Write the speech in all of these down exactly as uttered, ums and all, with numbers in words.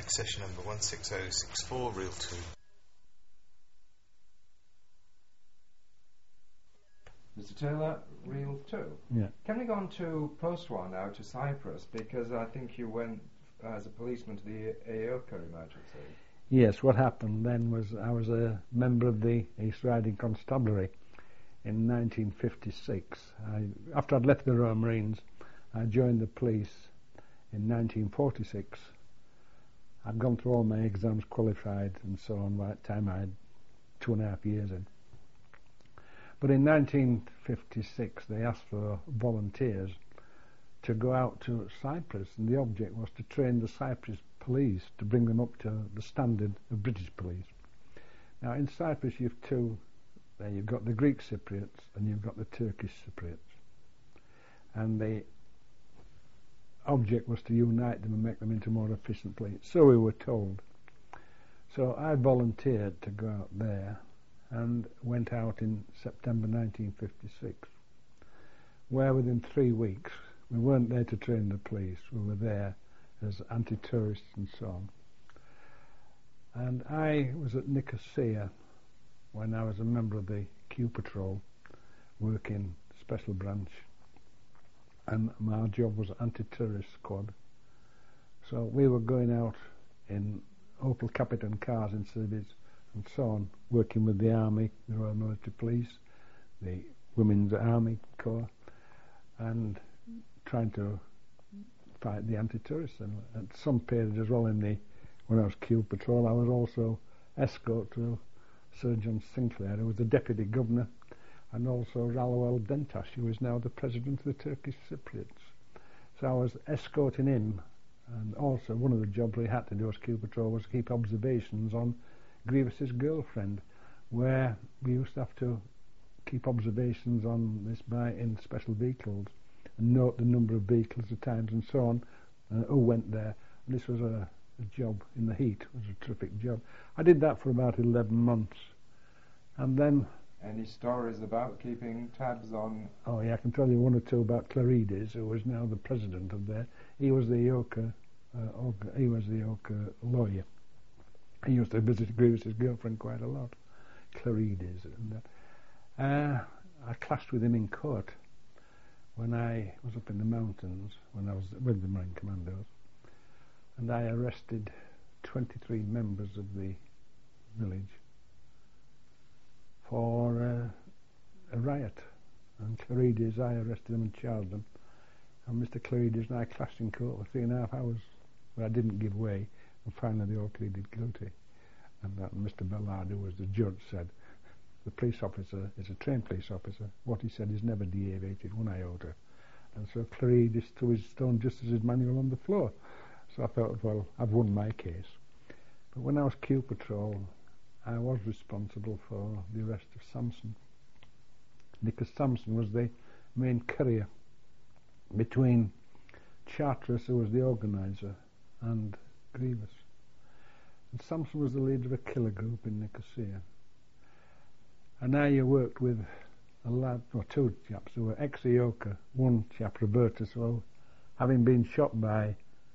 Session number one six zero six four, reel two. Mister Taylor, reel two. Yeah. Can we go on to post-war now, to Cyprus, because I think you went as a policeman to the Aoka emergency. Yes, what happened then was I was a member of the East Riding Constabulary in nineteen fifty-six. I, after I'd left the Royal Marines, I joined the police in nineteen forty-six. I'd gone through all my exams, qualified and so on. By that time I had two and a half years in. But in nineteen fifty-six they asked for volunteers to go out to Cyprus, and the object was to train the Cyprus police to bring them up to the standard of British police. Now in Cyprus you've two, there you've got the Greek Cypriots and you've got the Turkish Cypriots, and the object was to unite them and make them into more efficient police, so we were told. So I volunteered to go out there and went out in September nineteen fifty-six, where within three weeks, we weren't there to train the police, we were there as anti-tourists and so on. And I was at Nicosia when I was a member of the Q Patrol, working Special Branch, and my job was anti-terrorist squad. So we were going out in Opel Capitan cars in service and so on, working with the Army, the Royal Military Police, the Women's Army Corps, and trying to fight the anti-terrorists. And at some period as well, in the when I was Q Patrol, I was also escort to Sir John Sinclair, who was the Deputy Governor, and also Ralouel Dentash, who is now the President of the Turkish Cypriots. So I was escorting him, and also one of the jobs we had to do as Q Patrol was to keep observations on Grievous's girlfriend, where we used to have to keep observations on this by in special vehicles and note the number of vehicles, the times and so on, and who went there. And this was a, a job in the heat. It was a terrific job. I did that for about eleven months, and then... Any stories about keeping tabs on... Oh yeah, I can tell you one or two about Clarides, who is now the president of there. He was the Aoka, uh, Oka, he was the Aoka lawyer. He used to visit Grievous's girlfriend quite a lot, Clarides. And, uh, uh, I clashed with him in court when I was up in the mountains, when I was with the Marine Commandos, and I arrested twenty-three members of the village for uh, a riot. And Clarides, I arrested them and charged them. And Mister Clarides and I clashed in court for three and a half hours, but I didn't give way. And finally they all pleaded guilty. And that Mister Ballard, who was the judge, said, the police officer is a trained police officer. What he said is never deviated one iota. And so Clarides threw his stone justice's manual on the floor. So I thought, well, I've won my case. But when I was Q Patrol, I was responsible for the arrest of Samson, because Samson was the main courier between Charteris, who was the organiser, and Grievous. And Samson was the leader of a killer group in Nicosia. And I worked with a lad, or two chaps, who were ex-Aoka. One chap, Robertus, well, having been shot by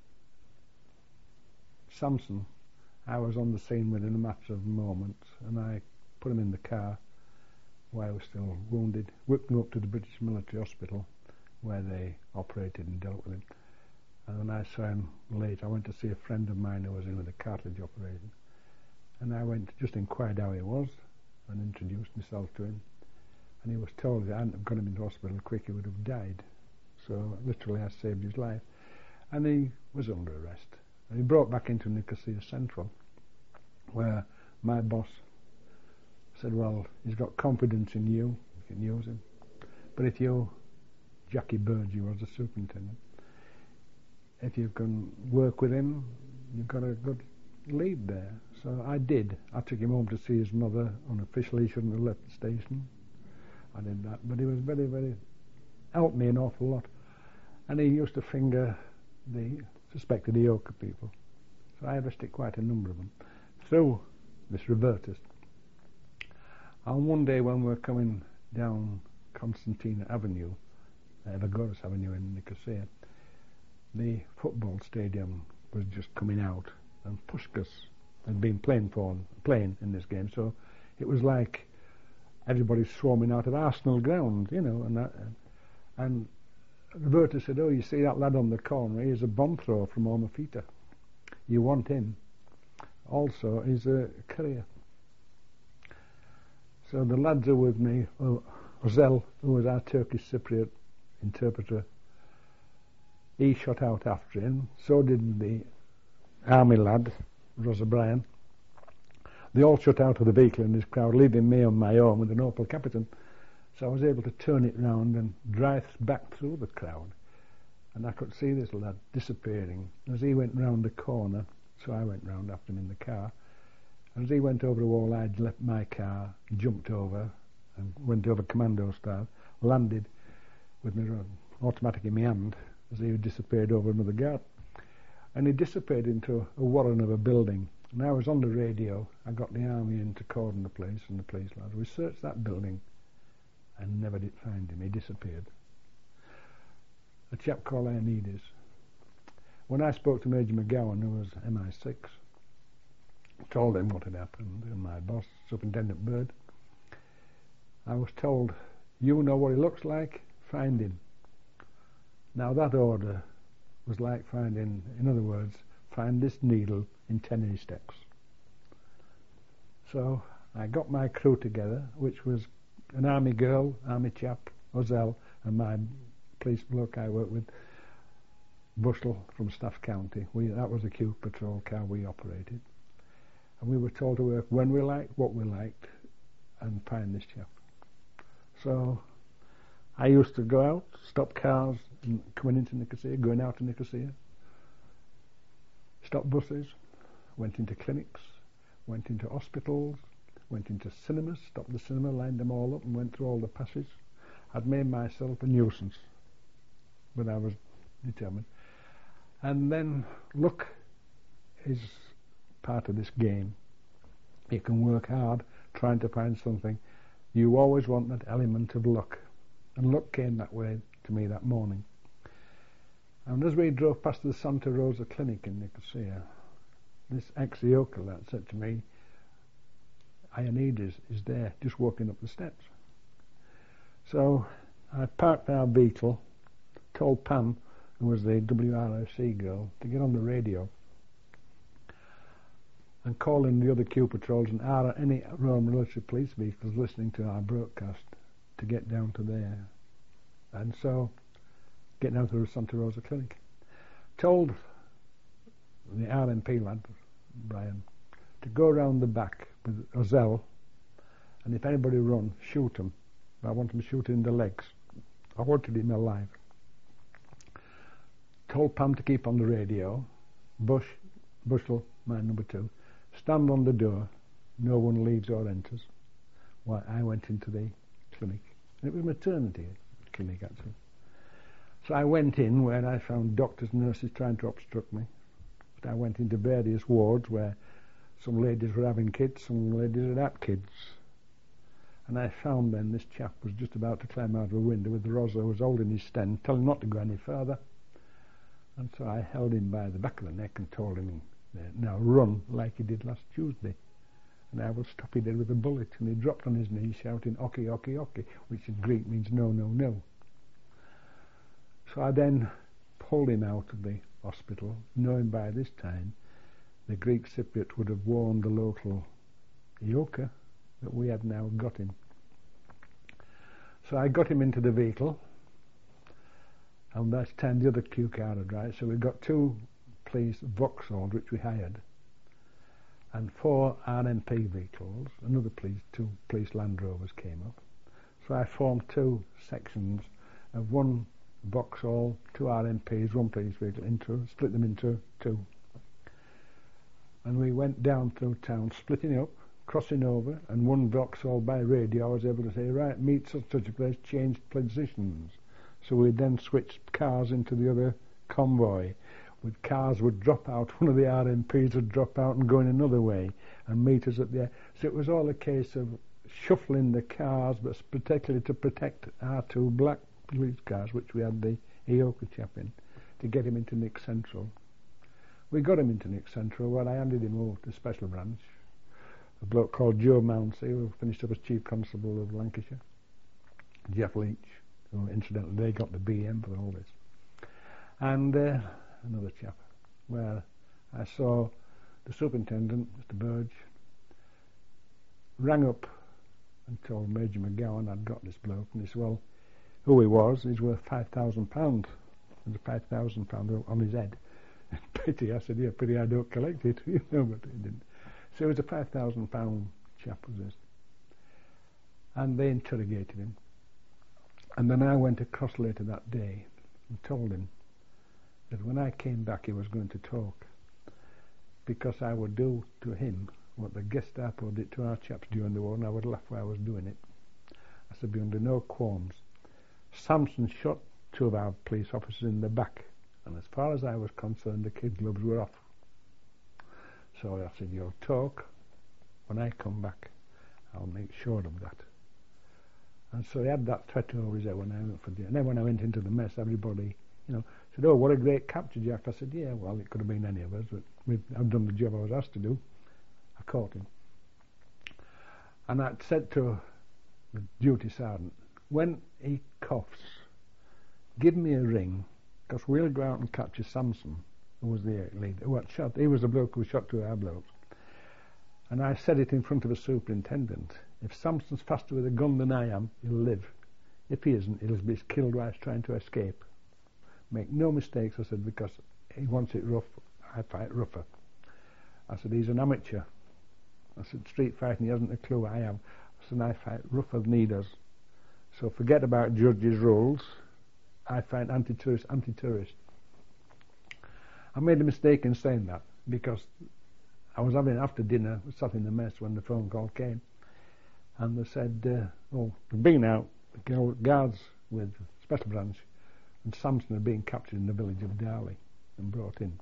Samson, I was on the scene within a matter of moments, and I put him in the car while he was still wounded, whipped him up to the British Military Hospital, where they operated and dealt with him. And when I saw him late, I went to see a friend of mine who was in with a cartilage operation, and I went to just inquired how he was and introduced myself to him, and he was told if I hadn't have got him into hospital quick he would have died. So literally I saved his life, and he was under arrest. And he brought back into Nicosia Central, where my boss said, well, he's got confidence in you, you can use him, but if you, Jackie Burgee was the superintendent, if you can work with him, you've got a good lead there. So I did. I took him home to see his mother. Unofficially, he shouldn't have left the station. I did that, but he was very, very, helped me an awful lot. And he used to finger the suspected Aoka people. So I arrested quite a number of them through this Robertus. And one day when we were coming down Constantina Avenue, Evagoras Avenue in Nicosia, the football stadium was just coming out, and Puskas had been playing for playing in this game, so it was like everybody's swarming out of Arsenal ground, you know. And that, and Roberta said, "Oh, you see that lad on the corner? He's a bomb thrower from Omafita. You want him. Also, he's a courier." So the lads are with me. Oh, Ozel, who was our Turkish Cypriot interpreter, he shot out after him. So did the army lad, Ross O'Brien. They all shot out of the vehicle in this crowd, leaving me on my own with an Opel Capitan. So I was able to turn it round and drive back through the crowd. And I could see this lad disappearing. As he went round the corner, so I went round after him in the car. As he went over the wall, I'd left my car, jumped over, and went over commando style, landed with my automatic in my hand as he disappeared over another guard. And he disappeared into a warren of a building. And I was on the radio. I got the army in to cordon the place and the police lads. We searched that building and never did find him. He disappeared. A chap called Ioannidis. When I spoke to Major McGowan, who was M I six, told him what had happened, and my boss, Superintendent Bird, I was told, "You know what he looks like? Find him." Now that order was like finding, in other words, find this needle in ten haystacks. So I got my crew together, which was an army girl, army chap, Ozel, and my police bloke I worked with, Bushell from Staff County. We, that was the Q patrol car we operated. And we were told to work when we liked, what we liked, and find this chap. So I used to go out, stop cars, and coming into Nicosia, going out to Nicosia, stop buses, went into clinics, went into hospitals, went into cinemas, stopped the cinema, lined them all up, and went through all the passes. I'd made myself a nuisance, but I was determined. And then luck is part of this game. You can work hard trying to find something. You always want that element of luck. And luck came that way to me that morning. And as we drove past the Santa Rosa Clinic in Nicosia, this ex-Ioka lad said to me, "Ioannidis is there, just walking up the steps." So I parked our vehicle, told Pam, who was the W R O C girl, to get on the radio and call in the other Q patrols and our, any Royal Military Police vehicles listening to our broadcast to get down to there. And so, get down to the Santa Rosa Clinic. Told the R M P lad, Brian, to go round the back with Ozel, and if anybody run, shoot them. I want them shooting in the legs. I wanted him alive. Told Pam to keep on the radio. Bush, Bushell, man number two, stand on the door. No one leaves or enters. Well, I went into the clinic. And it was a maternity clinic, actually. So I went in where I found doctors and nurses trying to obstruct me. But I went into various wards where some ladies were having kids, some ladies had had kids. And I found then this chap was just about to climb out of a window with the Rosa was holding his stand, telling him not to go any further. And so I held him by the back of the neck and told him, now run like he did last Tuesday. And I will stop you dead with a bullet. And he dropped on his knees shouting, "Oki, oki, oki," which in Greek means no, no, no. So I then pulled him out of the hospital, knowing by this time the Greek Cypriot would have warned the local Ioka that we had now got him. So I got him into the vehicle, and that's time the other Q car had arrived. So we got two police Vauxhalls, which we hired, and four R M P vehicles. Another police, two police Land Rovers came up. So I formed two sections of one Vauxhall, two R M Ps, one police vehicle, into split them into two. And we went down through town, splitting up, crossing over, and one Vauxhall by radio I was able to say, right, meet such such a place, change positions. So we then switched cars into the other convoy. With cars would drop out, one of the R M Ps would drop out and go in another way and meet us at the... So it was all a case of shuffling the cars, but particularly to protect our two black police cars, which we had the Ioka chap in, to get him into Nick Central. we got him into Nick Central, where I handed him over to Special Branch. A bloke called Joe Mounsey, who finished up as Chief Constable of Lancashire. Jeff Leach, who incidentally they got the B M for all this. And uh, another chap, where I saw the superintendent, Mister Burge, rang up and told Major McGowan I'd got this bloke, and he said, well, who he was, he's worth five thousand pounds. There's a five thousand pound on his head. Pity, I said, yeah, pity I don't collect it, you know, but he didn't. So he was a five thousand pound chap, was this. And they interrogated him. And then I went across later that day and told him that when I came back he was going to talk, because I would do to him what the Gestapo did to our chaps during the war, and I would laugh while I was doing it. I said, be under no qualms. Samson shot two of our police officers in the back, and as far as I was concerned, the kid gloves were off. So I said, you'll talk. When I come back, I'll make sure of that. And so he had that threat over his head when I went for jail. And then when I went into the mess, everybody, you know, said, oh, what a great capture, Jack. I said, yeah, well, it could have been any of us, but we've, I've done the job I was asked to do. I caught him. And I said to the duty sergeant, when he coughs, give me a ring, because we'll go out and capture Samson, who was the leader, who had shot. He was the bloke who shot two of our blokes. And I said it in front of a superintendent. If Samson's faster with a gun than I am, he'll live. If he isn't, he'll be killed while he's trying to escape. Make no mistakes, I said, because he wants it rough, I fight rougher. I said, he's an amateur. I said, street fighting, he hasn't a clue I am. I said, I fight rougher than he does. So forget about judges' rules. I fight anti-terrorist, anti-terrorist. I made a mistake in saying that, because I was having, after dinner, I sat in the mess when the phone call came, and they said, uh, oh, we've been out, guards with Special Branch, and Samson had been captured in the village of Darley and brought in.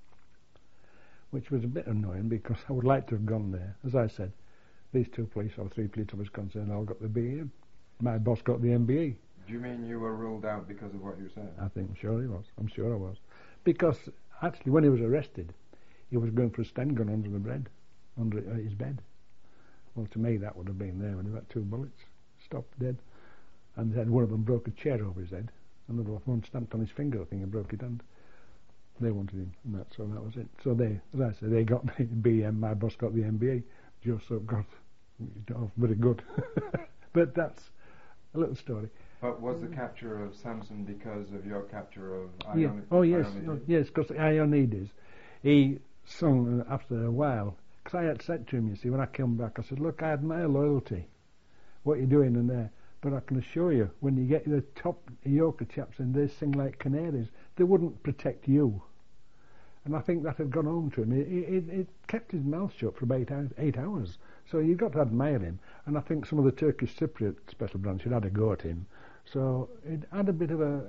Which was a bit annoying, because I would like to have gone there. As I said, these two police, or three police officers concerned, all got the B E. My boss got the M B E. Do you mean you were ruled out because of what you said? I think, sure he was. I'm sure I was. Because, actually, when he was arrested, he was going for a Sten gun under the bed, under his bed. Well, to me, that would have been there when he had two bullets, stopped dead. And then one of them broke a chair over his head. Another one stamped on his finger, I think, and broke it. And they wanted him, and that, so that was it. So they, as I said, they got the B M, my boss got the M B A. Joe Soap got, oh, very good. But that's a little story. But was the capture of Samson because of your capture of Ionides? Yeah. Oh, yes, oh, yes, because Ionides, he sung after a while, because I had said to him, you see, when I came back, I said, look, I admire loyalty, what you're doing in there, but I can assure you, when you get the top Yorker chaps and they sing like canaries, they wouldn't protect you. And I think that had gone home to him. It, it, it kept his mouth shut for about eight, eight hours. So you've got to admire him. And I think some of the Turkish Cypriot Special Branch had had a go at him. So it had a bit of a,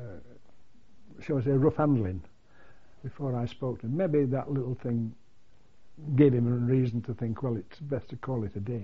uh, shall I say, rough handling before I spoke to him. Maybe that little thing gave him a reason to think, well, it's best to call it a day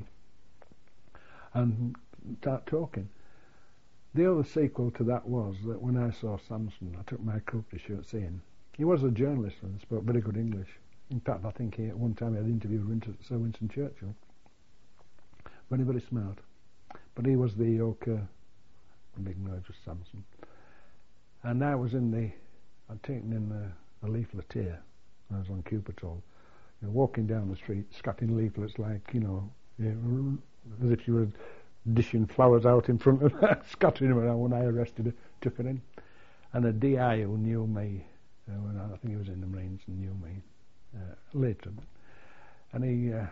and start talking. The other sequel to that was that when I saw Samson, I took my coat to shirt saying, he was a journalist and spoke very good English. In fact, I think he, at one time he had interviewed Winston, Sir Winston Churchill. Very, very smart. But he was the Yorker, the big merge with Samson. And I was in the, I'd taken in a, a leaflet here. I was on Q Patrol. You know, walking down the street, scatting leaflets like, you know, you know, as if you were dishing flowers out in front of her, scattering them around when I arrested her, took her in. And a D I who knew me, uh, when I, I think he was in the Marines and knew me uh, later. And he, uh,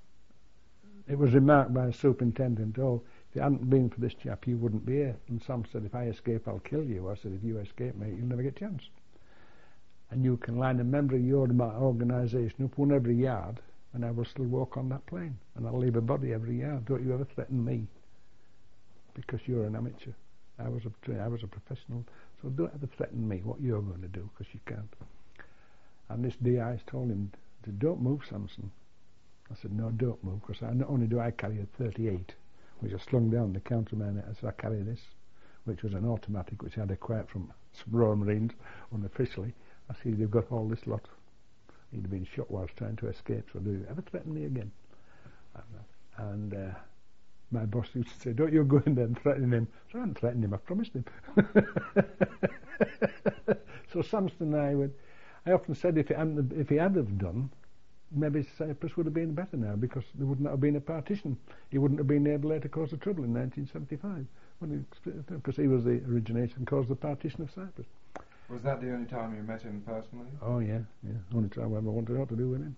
it was remarked by the superintendent, oh, if it hadn't been for this chap, you wouldn't be here. And Sam said, if I escape, I'll kill you. I said, if you escape, mate, you'll never get a chance. And you can line a member of your organisation up one every yard, and I will still walk on that plane. And I'll leave a body every yard. Don't you ever threaten me, because you're an amateur. I was a, I was a professional. So don't ever threaten me what you're going to do, because you can't. And this D I told him, don't move, Samson. I said, no, don't move, because not only do I carry a thirty-eight, which I slung down the counterman, I said, I carry this, which was an automatic, which I had acquired from some Royal Marines unofficially. I said, they've got all this lot. he'd been shot whilst trying to escape, so do you ever threaten me again? And uh, my boss used to say, don't you go in there and threaten him. So I hadn't threatened him, I promised him. So Samson and I would, I often said if, it hadn't, if he had have done, maybe Cyprus would have been better now, because there would not have been a partition. He wouldn't have been able to cause the trouble in nineteen seventy-five, because he was the originator and caused the partition of Cyprus. Was that the only time you met him personally? Oh yeah, yeah. Only time I ever wanted what to do with him.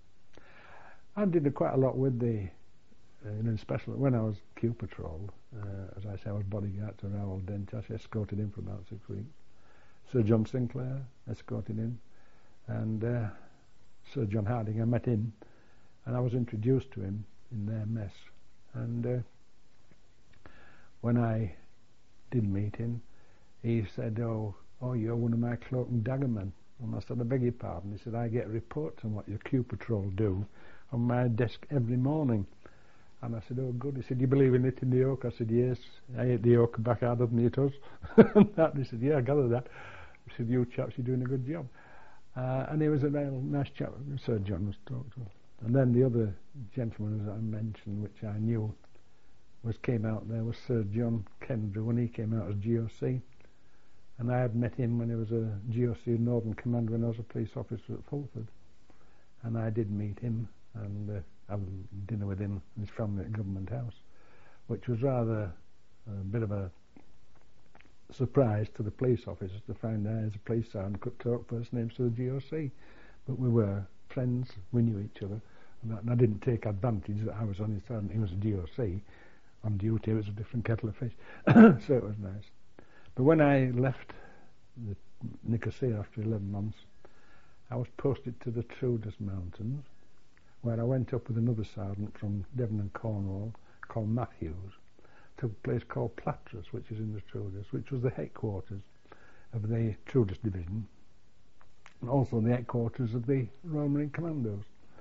I did quite a lot with the, uh, you know, especially when I was Q Patrol. Uh, as I say, I was bodyguard to Raoul Dentas. I escorted him for about six weeks. Sir John Sinclair escorted him, and uh, Sir John Harding. I met him, and I was introduced to him in their mess. And uh, when I did meet him, he said, "Oh, oh, you're one of my cloak and dagger men." And I said, "I beg your pardon." He said, "I get reports on what your Q Patrol do on my desk every morning." And I said, "Oh, good." He said, "You believe in it in the oak?" I said, "Yes, I ate the oak back harder than it was." And that, he said, "Yeah, I gather that." He said, "You chaps, you're doing a good job." Uh, and he was a real nice chap, Sir John was talked to. And then the other gentleman, as I mentioned, which I knew was came out there, was Sir John Kendrew, when he came out as G O C. And I had met him when he was a G O C Northern Command when I was a police officer at Fulford. And I did meet him and uh, have dinner with him and his family at Government House, which was rather a bit of a surprise to the police officers to find I, as a police sergeant, could talk first names to the G O C. But we were friends, we knew each other, and, that, and I didn't take advantage that I was on his sergeant, he was a G O C. On duty, it was a different kettle of fish. So it was nice. But when I left the Nicosia after eleven months, I was posted to the Trudus Mountains, where I went up with another sergeant from Devon and Cornwall called Matthews to a place called Platras, which is in the Trudus, which was the headquarters of the Trudus Division, and also the headquarters of the Royal Marine Commandos.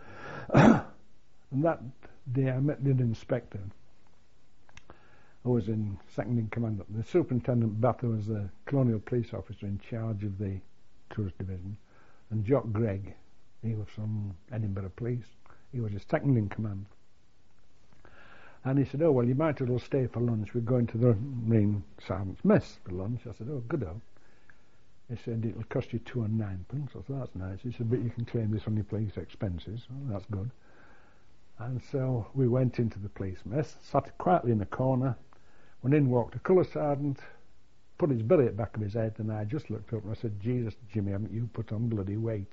And that day I met the inspector, who was in second in command. The Superintendent Bather was the colonial police officer in charge of the Tourist Division, and Jock Gregg, he was from Edinburgh Police, he was his second in command. And he said, "Oh, well, you might as well stay for lunch. We're going to the Marine Sergeant's Mess for lunch." I said, "Oh, good-o." He said, "It'll cost you two and ninepence." I said, "That's nice." He said, "But you can claim this on your police expenses." Oh, that's good. And so we went into the police mess, sat quietly in a corner. When in walked a colour sergeant, put his billy at the back of his head, and I just looked up and I said, "Jesus, Jimmy, haven't you put on bloody weight?"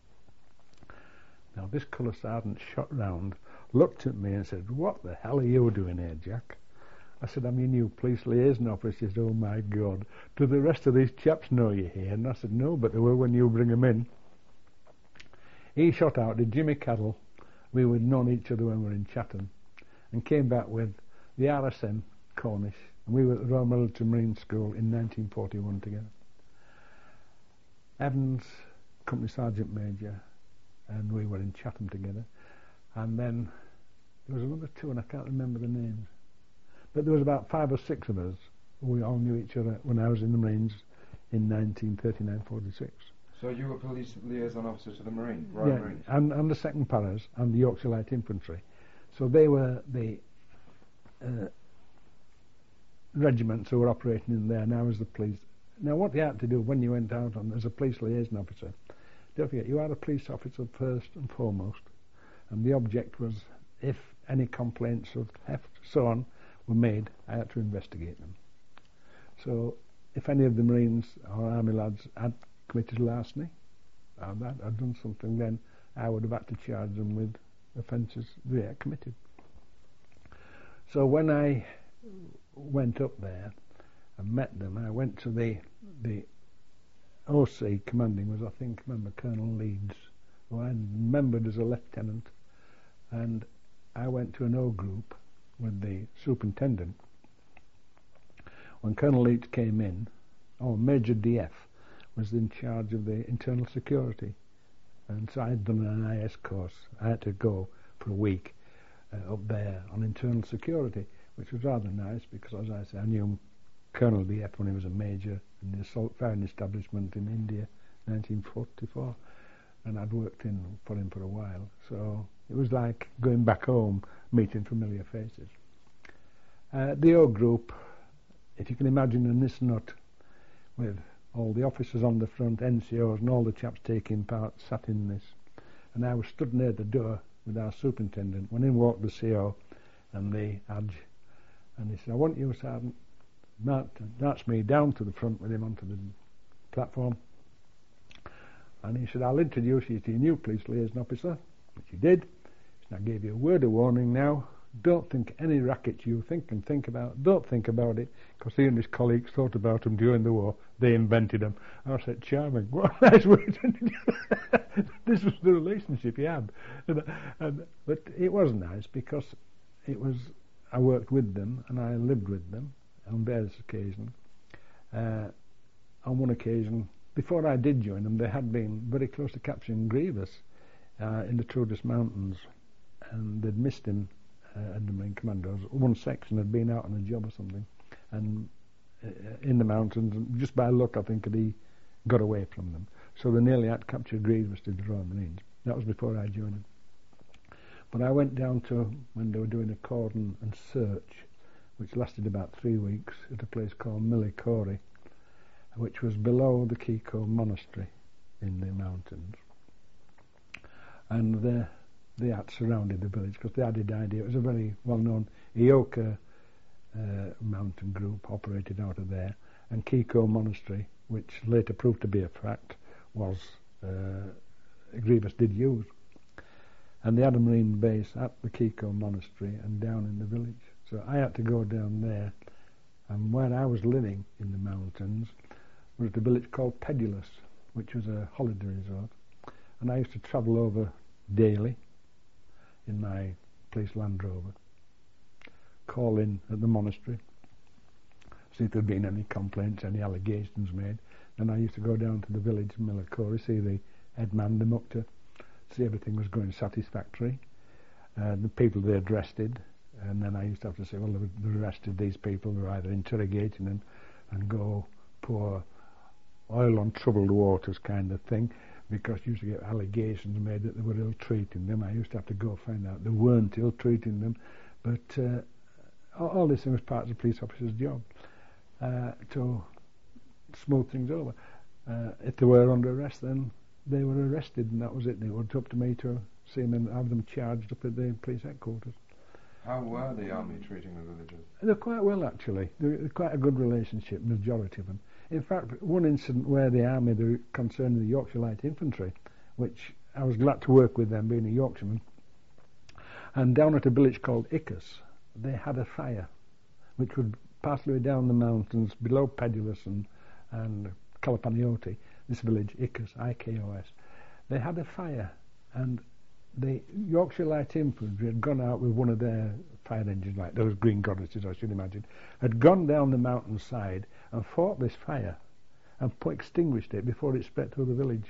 Now this colour sergeant shot round, looked at me and said, "What the hell are you doing here, Jack?" I said, "I'm your new police liaison officer." He said, "Oh my God, do the rest of these chaps know you're here?" And I said, "No, but they will when you bring them in." He shot out to Jimmy Cadell. We had known each other when we were in Chatham, and came back with the R S M Cornish, and we were at the Royal Military Marine School in nineteen forty-one together. Evans, Company Sergeant Major, and we were in Chatham together. And then there was another two, and I can't remember the names. But there was about five or six of us. We all knew each other when I was in the Marines in nineteen thirty-nine forty-six. So you were police liaison officer to the Marine, Royal Yeah, Marines? and, and the second Paras and the Yorkshire Light Infantry. So they were the uh, regiments who were operating in there, and I was the police. Now what you had to do when you went out on as a police liaison officer, don't forget, you are a police officer first and foremost, and the object was, if any complaints of theft, so on, were made, I had to investigate them. So if any of the Marines or Army lads had committed larceny, or that had done something, then I would have had to charge them with offences they had committed. So when I went up there and met them, I went to the the O C commanding was, I think, remember Colonel Leeds, who I remembered as a lieutenant, and I went to an O group with the superintendent. When Colonel Leeds came in, oh, Major D F was in charge of the internal security, and so I had done an I S course. I had to go for a week uh, up there on internal security, which was rather nice because, as I say, I knew Colonel D F when he was a major in the assault firing establishment in India, nineteen forty-four. and I'd worked in for him for a while, so it was like going back home, meeting familiar faces. Uh, the O group, if you can imagine a Nisnut with all the officers on the front, N C Os and all the chaps taking part sat in this, and I was stood near the door with our superintendent when in walked the C O and the Adj, and he said, "I want you, Sergeant." That, that's me down to the front with him onto the platform, and he said, "I'll introduce you to your new police liaison officer," which he did. He said, "I gave you a word of warning now. Don't think any rackets you think and think about, don't think about it, because he and his colleagues thought about them during the war. They invented them." I said, "Charming, what a nice way to This was the relationship he had." And, and, but it was nice because it was, I worked with them and I lived with them on various occasions. Uh, on one occasion, before I did join them, they had been very close to capturing Grievous uh, in the Troodos Mountains, and they'd missed him. Uh, and the Marine Commandos, one section had been out on a job or something, and uh, in the mountains, and just by luck I think he got away from them. So they nearly had captured Grievous to the Royal Marines. That was before I joined them. But I went down to when they were doing a cordon and search, which lasted about three weeks at a place called Millicori, which was below the Kiko Monastery in the mountains. And the They had surrounded the village because they had the idea. It was a very well-known Ioka uh, mountain group operated out of there, and Kiko Monastery, which later proved to be a fact, was uh, Grievous did use. And they had a marine base at the Kiko Monastery and down in the village. So I had to go down there, and where I was living in the mountains was the village called Pedulus, which was a holiday resort, and I used to travel over daily in my police Land Rover, call in at the monastery, see if there'd been any complaints, any allegations made. Then I used to go down to the village of Millicori, see the headman, the Mukta, see everything was going satisfactory. Uh, the people they had arrested, and then I used to have to say, well, they arrested these people, they were either interrogating them and go pour oil on troubled waters kind of thing, because you used to get allegations made that they were ill-treating them. I used to have to go find out they weren't ill-treating them, but uh, all, all this was part of the police officer's job, uh, to smooth things over. Uh, if they were under arrest, then they were arrested, and that was it. It was up to me to see them and have them charged up at the police headquarters. How were the army treating the villagers? They're quite well, actually. They're quite a good relationship, majority of them. In fact, one incident where the army, they were concerning the Yorkshire Light Infantry, which I was glad to work with them, being a Yorkshireman, and down at a village called Icus, they had a fire, which was partly down the mountains below Pedulus and, and Kalapanioti, this village, Icus, I K O S. They had a fire, and the Yorkshire Light Infantry had gone out with one of their fire engines, like those green goddesses, I should imagine, had gone down the mountainside and fought this fire and put, extinguished it before it spread through the village.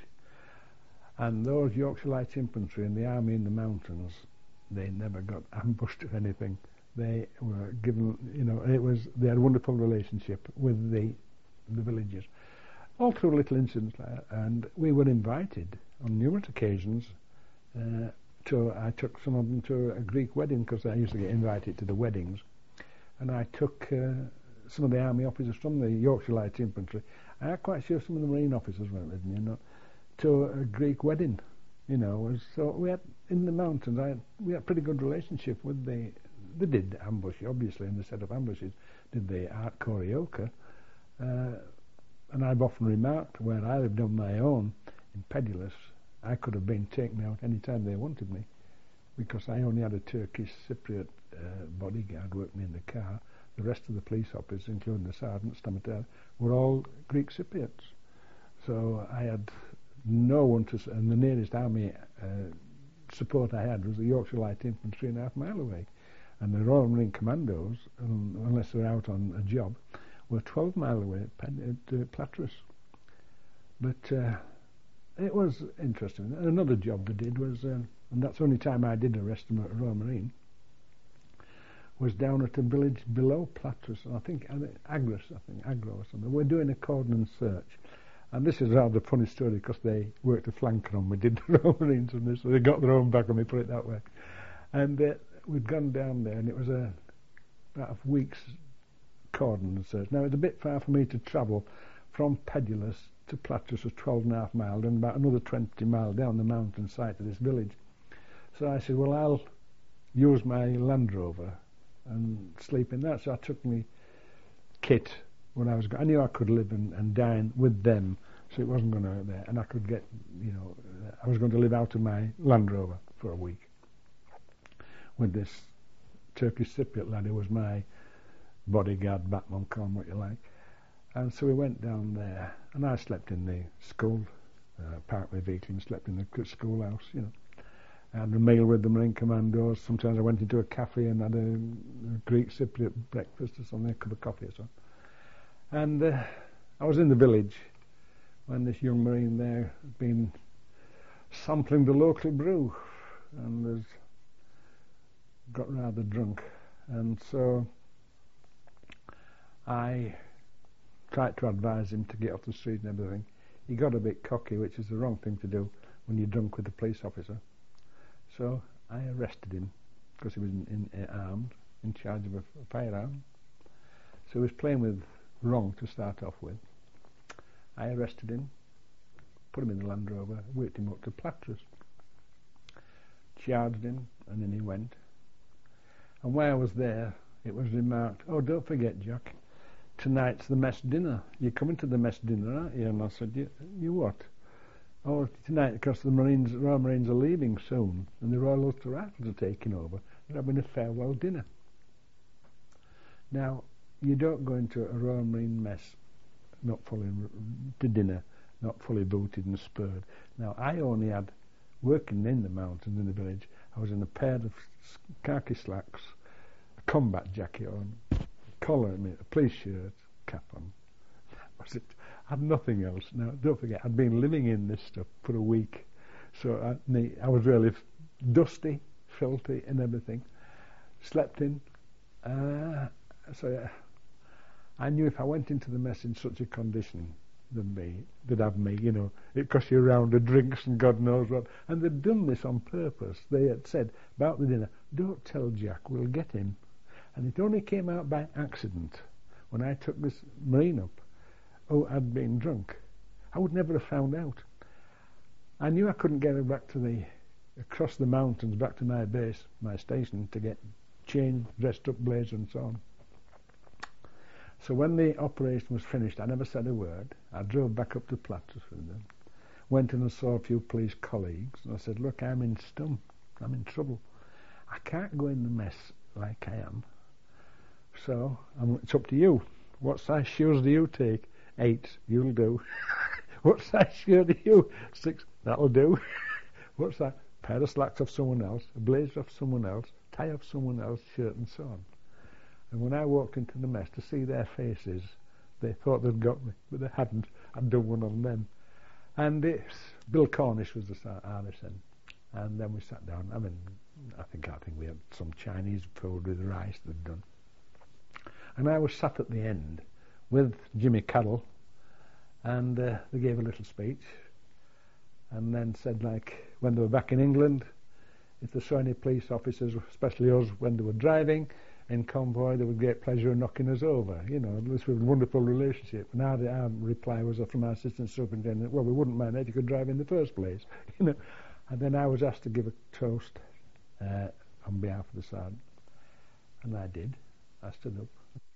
And those Yorkshire Light Infantry and the army in the mountains, they never got ambushed or anything. They were given, you know, it was, they had a wonderful relationship with the the villagers. All through little incidents like that, and we were invited on numerous occasions. Uh, to, I took some of them to a Greek wedding, because I used to get invited to the weddings, and I took uh, some of the army officers from the Yorkshire Light Infantry. I'm quite sure some of the Marine officers went with me, you know, to a Greek wedding. You know, so we had in the mountains. I had, we had a pretty good relationship with the. They did ambush, obviously, and they set up ambushes. Did the Art Koryoka, uh, and I've often remarked where I lived on my own in Pedulus, I could have been taken out any time they wanted me, because I only had a Turkish Cypriot uh, bodyguard working in the car. The rest of the police officers, including the sergeant, Stamater, were all Greek Cypriots. So I had no one to, and the nearest army uh, support I had was the Yorkshire Light Infantry and a half mile away. And the Royal Marine Commandos, um, unless they're out on a job, were twelve mile away at, Pen- at uh, Platris. But uh, it was interesting. Another job they did was, uh, and that's the only time I did arrest them at Royal Marine, was down at a village below Platris, I think Agros, I think, Agro or something. We're doing a cordon search, And this is rather a funny story because they worked a flanker on me, did the Royal Marines on this, so they got their own back on me, put it that way. And uh, we'd gone down there, and it was a about a week's cordon search. Now, it's a bit far for me to travel from Pedulous to Platras, was twelve and a half miles, and about another twenty miles down the mountain side to this village. So I said, well, I'll use my Land Rover and sleep in that. So I took my kit when I was go- I knew I could live and, and dine with them, so it wasn't going to hurt there. And I could get, you know, I was going to live out of my Land Rover for a week with this Turkish Cypriot lad who was my bodyguard, Batman, call him what you like. And so we went down there, and I slept in the school, uh, parked my vehicle and slept in the schoolhouse, you know. I had a meal with the Marine Commandos. Sometimes I went into a cafe and had a, a Greek Cypriot breakfast or something, a cup of coffee or something. And uh, I was in the village when this young Marine there had been sampling the local brew and was got rather drunk. And so I tried to advise him to get off the street and everything. He got a bit cocky, which is the wrong thing to do when you're drunk with a police officer. So I arrested him because he was in, in, uh, armed, in charge of a, a firearm. So he was playing with wrong to start off with. I arrested him, put him in the Land Rover, whipped him up to Platras, charged him, and then he went. And while I was there, it was remarked, oh, don't forget, Jack, tonight's the mess dinner. You're coming to the mess dinner, aren't you? And I said, you, you what? Oh, tonight, because the Marines, Royal Marines are leaving soon, and the Royal Ulster Rifles are taking over. They're having a farewell dinner. Now, you don't go into a Royal Marine mess not fully to dinner, not fully booted and spurred. Now, I only had, working in the mountains in the village, I was in a pair of khaki slacks, a combat jacket on, a collar, a police shirt, cap on. Was it? I had nothing else. Now, don't forget, I'd been living in this stuff for a week, so I, I was really f- dusty, filthy, and everything. Slept in. Uh, so yeah, I knew if I went into the mess in such a condition, they'd be, they'd have me, you know. It cost you a round of drinks and God knows what. And they'd done this on purpose. They had said about the dinner, "Don't tell Jack, we'll get him." And it only came out by accident when I took this Marine up. Oh, I'd been drunk. I would never have found out. I knew I couldn't get her back to the, across the mountains, back to my base, my station, to get changed, dressed up, blazer and so on. So when the operation was finished, I never said a word. I drove back up to Platras with them, went in and saw a few police colleagues, and I said, look, I'm in stum, I'm in trouble. I can't go in the mess like I am. So I'm, it's up to you. What size shoes do you take? Eight, you'll do. What size shirt do you? Six, that'll do. What's that? Pair of slacks off someone else, a blazer off someone else, tie off someone else, shirt and so on. And when I walked into the mess to see their faces, they thought they'd got me, but they hadn't. I'd done one on them. And it's, Bill Cornish was the R S N. And then we sat down. I mean, I think I think we had some Chinese food with rice they'd done. And I was sat at the end with Jimmy Carroll, and uh, they gave a little speech, and then said, like, when they were back in England, if they saw any police officers, especially us, when they were driving in convoy, they would get pleasure in knocking us over. You know, this was a wonderful relationship. And our, our reply was from our assistant superintendent, well, we wouldn't mind if you could drive in the first place. You know, and then I was asked to give a toast uh, on behalf of the sergeant, and I did. I stood up.